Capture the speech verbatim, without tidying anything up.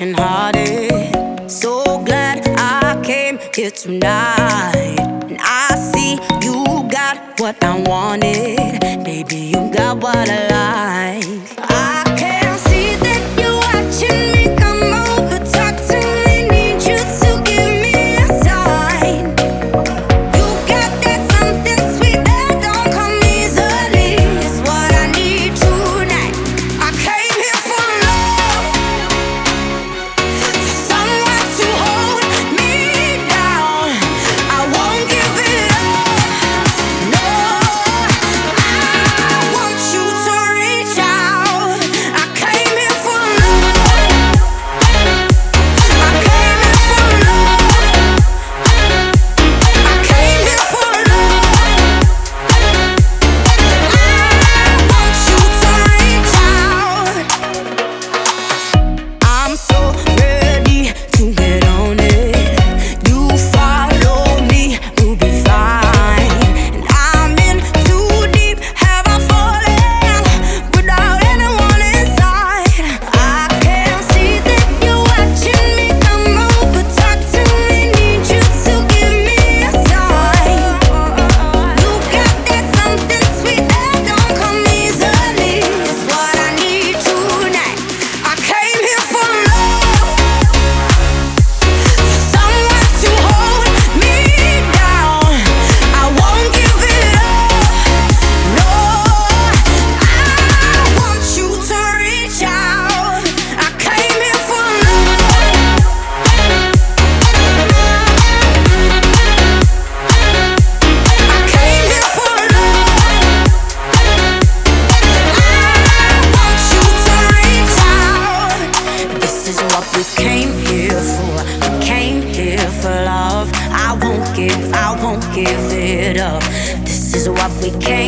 brokenhearted. So glad I came here tonight. And I see you got what I wanted. Baby, you got what I like. I can see that you're watching me. Come over, talk to me. Need you to give me a sign. You got that something sweet that don't come easily. It's what I need tonight. I came here for love, for someone to hold me down. I won't give it up. No, I want you to reach out. I came here for love. I came here for love. I came here for love. I want you to reach out. I'm so ready to get on it. You follow me, we'll be fine. And I'm in too deep. Have I fallen without anyone inside? I can see that you're watching me. Come over, talk to me. Need you to give me a sign. You got that something sweet that don't come easily. It's what I need tonight. I came here for love, for someone to hold me down. I won't give it up. No, I want you to reach out. I came here for love. I came here for love. I want you to reach out. This is what we came here for. We came here for love. I won't give, I won't give it up. This is what we came